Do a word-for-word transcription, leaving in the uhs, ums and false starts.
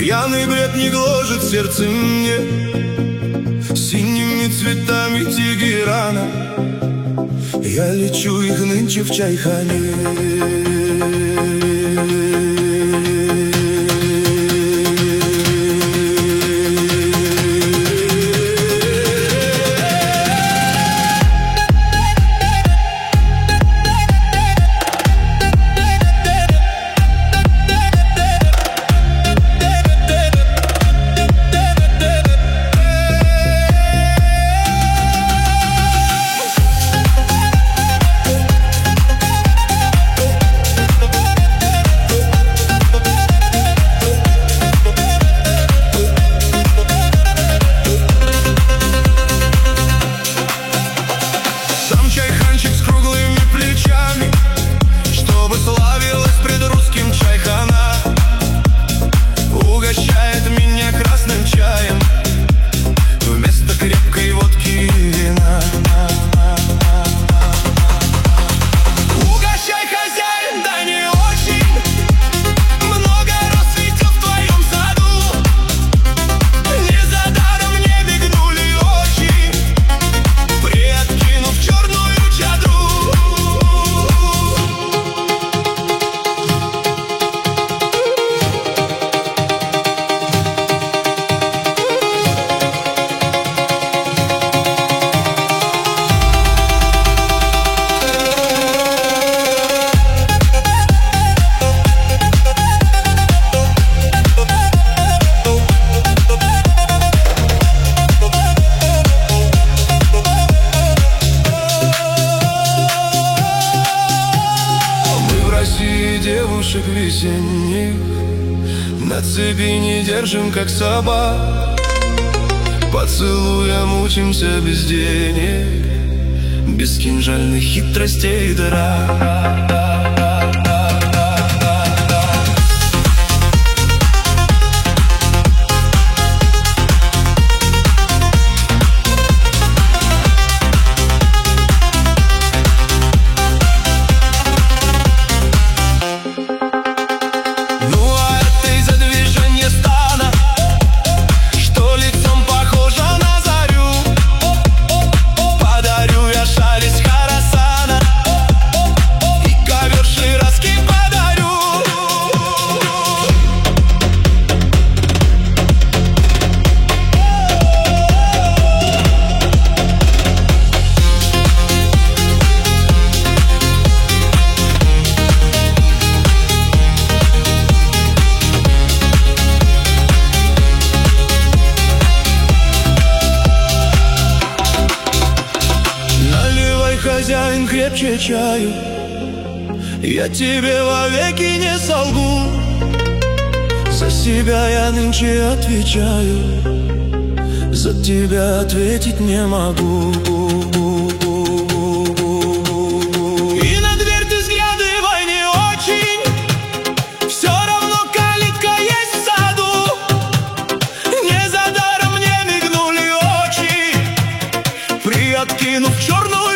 Пьяный бред не гложет сердце мне синими цветами Тегерана. Я лечу их нынче в Чайхане. Чайханчик с круглыми плечами, чтобы славилась пред русским Чайхана. Угощает меня красным чаем вместо крепкой водки и вина. Угощай, хозяин, да не очень. Много роз цветет в твоем саду. Не за даром мне мигнули очи, приоткинув черную чадру. Девушек весенних на цепи не держим, как собак. Поцелуя мучимся без денег, без кинжальных хитростей и драк. Хозяин, крепче чаю, я тебе вовеки не солгу. За себя я нынче отвечаю, за тебя ответить не могу. И на дверь ты взглядывай не очень, все равно калитка есть в саду. Не за даром мне мигнули очи, приоткинув черную